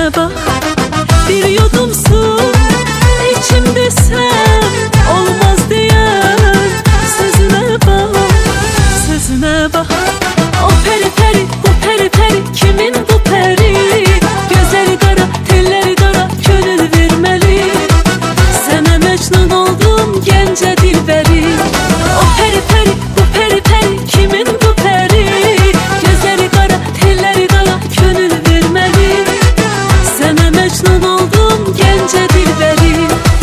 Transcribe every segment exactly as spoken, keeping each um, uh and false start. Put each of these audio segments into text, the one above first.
sözüne bak. Bir yudum su içimde sen olmaz diyen sözüne bak, sözüne bak. O peri peri, bu peri peri, kimin bu peri? Gözleri kara, telleri kara, gönül vermeli. Sana mecnun oldum gence dilberi. O peri peri, bu peri peri, kimin bu peri? Gözleri kara, telleri kara, gönül vermeli. Sana mecnun oldum gence dilberi.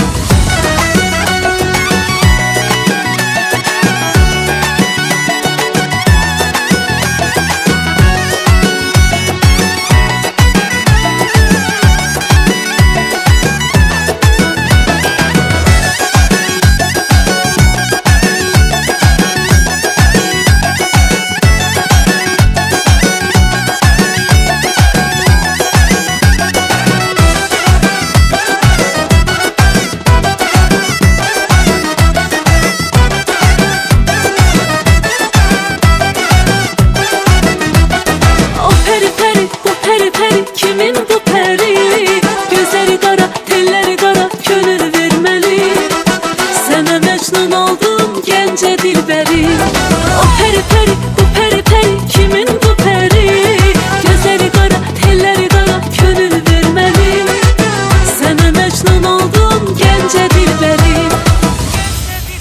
Kimin bu peri? Gözleri kara, telleri kara, gönül vermeli. Sana mecnun oldum gence dilberi.